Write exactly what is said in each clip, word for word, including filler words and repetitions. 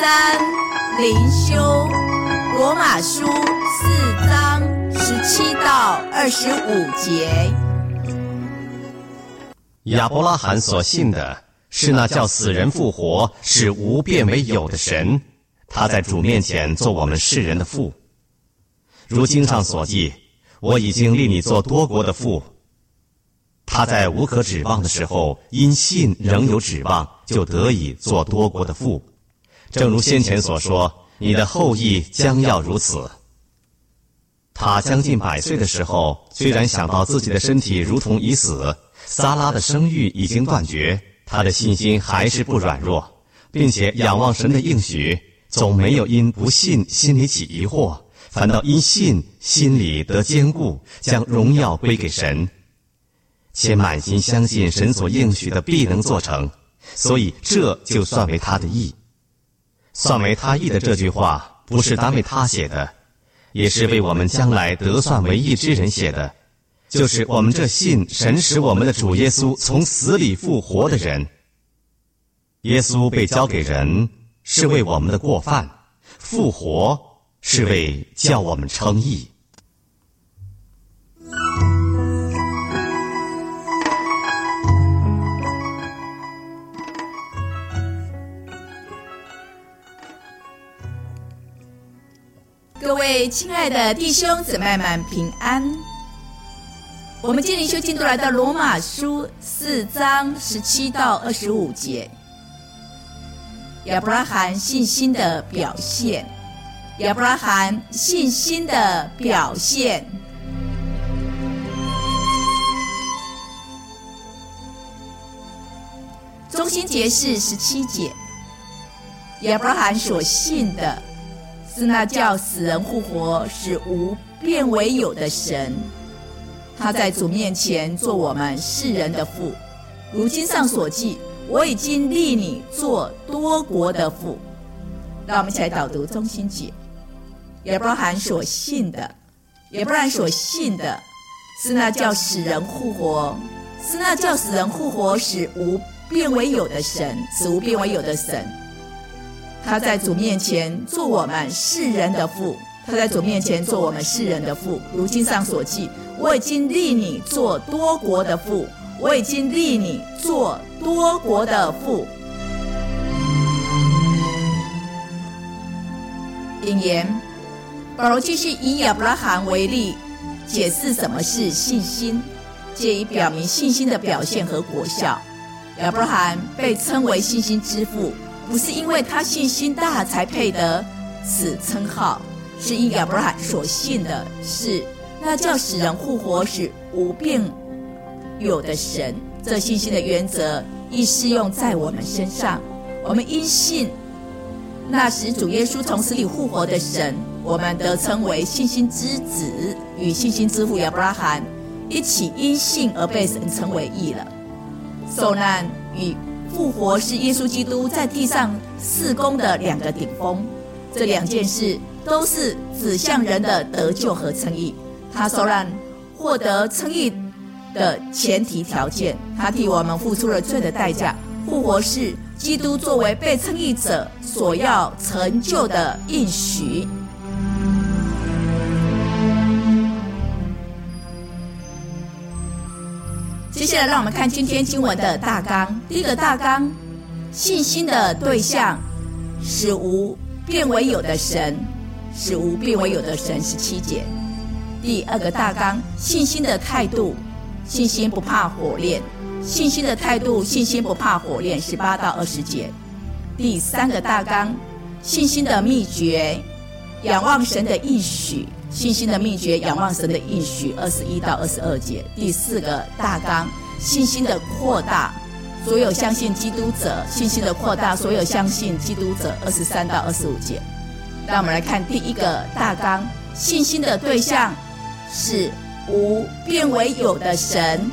三灵修罗马书四章十七到二十五节。 亚伯拉罕所信的是那叫死人复活，使无变为有的神，他在主面前做我们世人的父。如经上所记，我已经立你做多国的父。他在无可指望的时候，因信仍有指望，就得以做多国的父。正如先前所说，你的后裔将要如此。他将近百岁的时候，虽然想到自己的身体如同已死，撒拉的生育已经断绝，他的信心还是不软弱，并且仰望神的应许，总没有因不信心里起疑惑，反倒因信心里得坚固，将荣耀归给神，且满心相信神所应许的必能做成，所以这就算为他的义。算为他义的这句话不是单为他写的，也是为我们将来得算为义之人写的，就是我们这信神使我们的主耶稣从死里复活的人。耶稣被交给人，是为我们的过犯；复活是为叫我们称义。 各位亲爱的弟兄姊妹们平安。我们今天灵修进度来到罗马书四章十七到二十五节。亚伯拉罕信心的表现，亚伯拉罕信心的表现。中心节是十七节。亚伯拉罕所信的是那叫死人复活，使无变为有的神，他在主面前做我们世人的父。如经上所记，我已经立你做多国的父。让我们一起来导读中心节。亚伯拉罕所信的，亚伯拉罕所信的是那叫死人复活，是那叫死人复活，使无变为有的神，使无变为有的神。他在主面前做我们世人的父，他在主面前做我们世人的父。如经上所记，我已经立你做多国的父，我已经立你做多国的父。引言，保罗继续以亚伯拉罕为例，解释什么是信心，借以表明信心的表现和果效。亚伯拉罕被称为信心之父，不是因为他信心大才配得此称号，是因亚伯拉罕所信的是那叫使人复活，使无变有的神。这信心的原则亦适用在我们身上。我们因信那使主耶稣从死里复活的神，我们得称为信心之子，与信心之父亚伯拉罕一起因信而被神称为义了。受难与复活是耶稣基督在地上事工的两个顶峰，这两件事都是指向人的得救和称义。他受难获得称义的前提条件，他替我们付出了罪的代价。复活是基督作为被称义者所要成就的应许。接下来让我们看今天经文的大纲。第一个大纲，信心的对象，使无变为有的神，使无变为有的神，十七节。第二个大纲，信心的态度，信心不怕火炼，信心的态度，信心不怕火炼，十八到二十节。第三个大纲，信心的秘诀，仰望神的应许，信心的秘诀，仰望神的应许，二十一到二十二节。第四个大纲，信心的扩大，所有相信基督者，信心的扩大，所有相信基督者，二十三到二十五节。让我们来看第一个大纲，信心的对象是无变为有的神。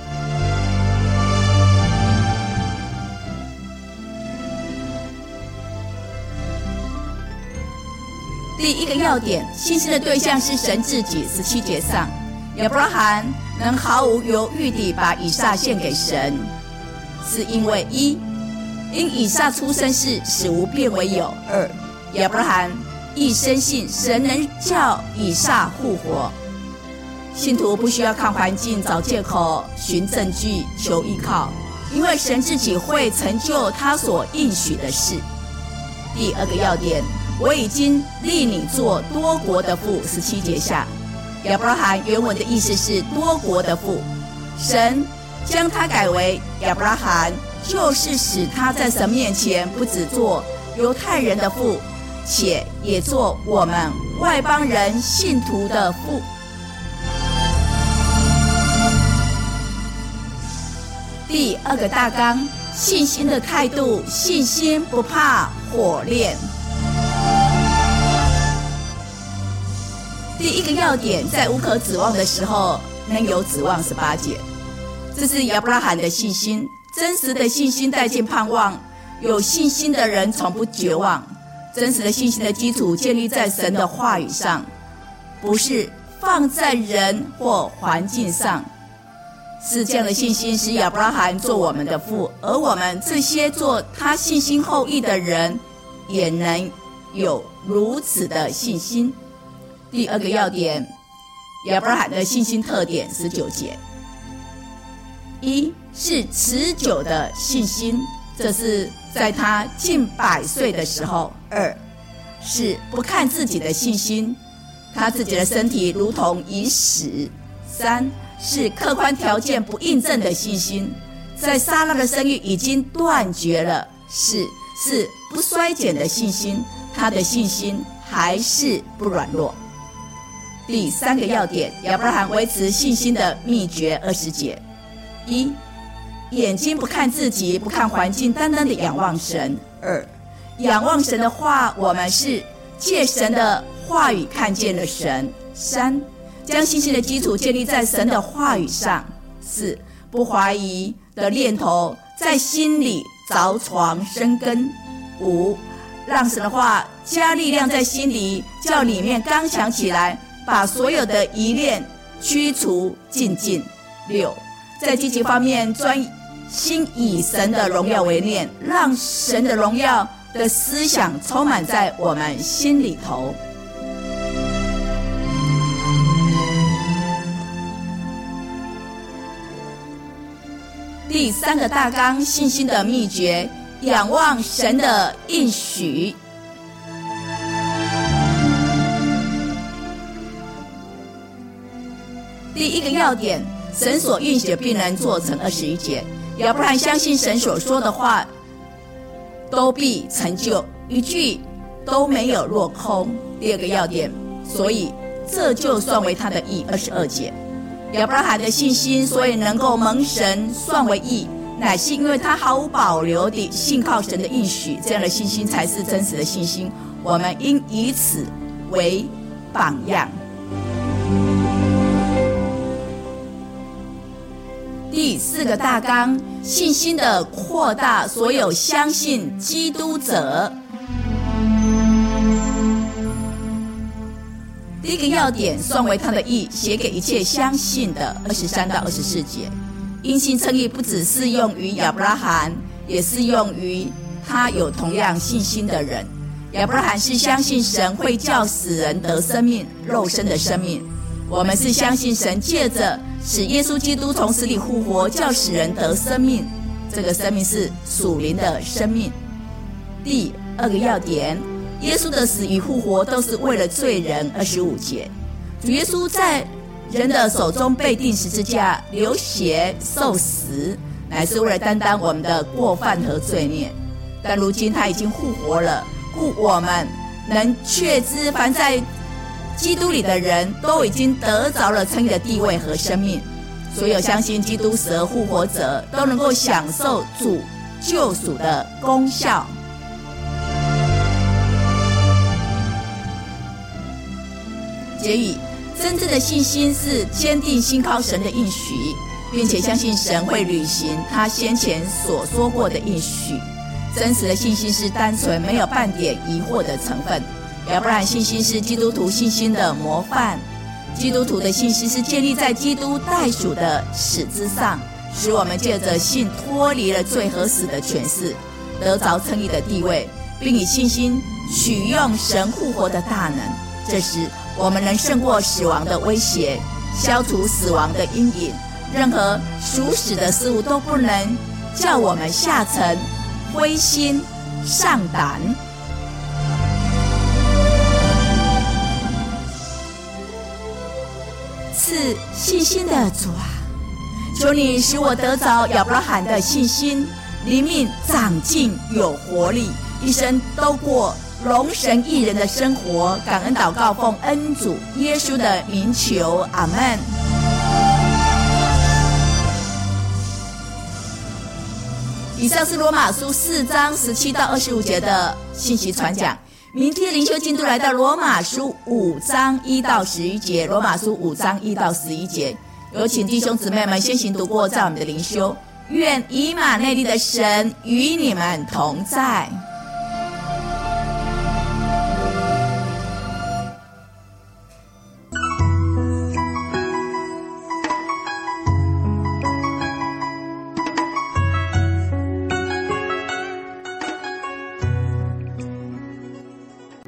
第一个要点，信心的对象是神自己，十七节上，亚伯拉罕能毫无犹豫地把以撒献给神，是因为一， 因以撒出生是使无变为有。二，亚伯拉罕亦深信神能叫以撒复活。信徒不需要看环境、找借口、寻证据、求依靠，因为神自己会成就他所应许的事。第二个要点，我已经立你做多国的父。十七节下，亚伯拉罕原文的意思是多国的父，神将他改为亚伯拉罕，就是使他在神面前不只做犹太人的父，且也做我们外邦人信徒的父。第二个大纲，信心的态度，信心不怕火炼。第一个要点，在无可指望的时候能有指望。十八节，这是亚伯拉罕的信心，真实的信心带进盼望。有信心的人从不绝望。真实的信心的基础建立在神的话语上，不是放在人或环境上。是这样的信心使亚伯拉罕做我们的父，而我们这些做他信心后裔的人也能有如此的信心。第二个要点，亚伯拉罕的信心特点。十九节，一是持久的信心，这是在他近百岁的时候。二是不看自己的信心，他自己的身体如同已死。三是客观条件不印证的信心，在撒拉的生育已经断绝了。四是不衰减的信心，他的信心还是不软弱。第三个要点，亚伯拉罕维持信心的秘诀。二十节，一，眼睛不看自己，不看环境，单单的仰望神。二，仰望神的话，我们是借神的话语看见了神。三，将信心的基础建立在神的话语上。四，不怀疑的念头在心里凿床生根。五，让神的话加力量在心里，叫里面刚强起来，把所有的疑念驱除净尽。六，在积极方面专心以神的荣耀为念，让神的荣耀的思想充满在我们心里头。第三个大纲，信心的秘诀，仰望神的应许。第一个要点，神所应许的必能做成。二十一节，亚伯拉罕相信神所说的话都必成就，一句都没有落空。第二个要点，所以这就算为他的义。二十二节，亚伯拉罕的信心所以能够蒙神算为义，乃是因为他毫无保留地信靠神的应许，这样的信心才是真实的信心。我们应以此为榜样。第四个大纲，信心的扩大所有相信基督者。第一个要点，算为他的义，写给一切相信的。二十三到二十四节，因信称义不只适用于亚伯拉罕，也适用于他有同样信心的人。亚伯拉罕是相信神会叫死人得生命，肉身的生命。我们是相信神借着使耶稣基督从死里复活，叫死人得生命，这个生命是属灵的生命。第二个要点，耶稣的死与复活都是为了罪人。二十五节，主耶稣在人的手中被钉十字架，流血受死，乃是为了担当我们的过犯和罪孽。但如今他已经复活了，故我们能确知凡在基督里的人都已经得着了称义的地位和生命。所有相信基督死而复活者都能够享受主救赎的功效。结语，真正的信心是坚定信靠神的应许，并且相信神会履行他先前所说过的应许。真实的信心是单纯没有半点疑惑的成分。亚伯拉罕信心是基督徒信心的模范。基督徒的信心是建立在基督代赎的死之上，使我们借着信脱离了罪和死的权势。 得着称义的地位，并以信心取用神复活的大能。这时我们能胜过死亡的威胁，消除死亡的阴影，任何属死的事物都不能叫我们下沉、灰心、丧胆。赐信心的主啊，求你使我得着亚伯拉罕的信心，灵命长进有活力，一生都过荣神益人的生活。感恩祷告，奉恩主耶稣的名求，阿们。以上是罗马书四章十七到二十五节的信息传讲。明天灵修进度来到罗马书五章一到十一节，罗马书五章一到十一节，有请弟兄姊妹们先行读过，在我们的灵修。愿以马内利的神与你们同在。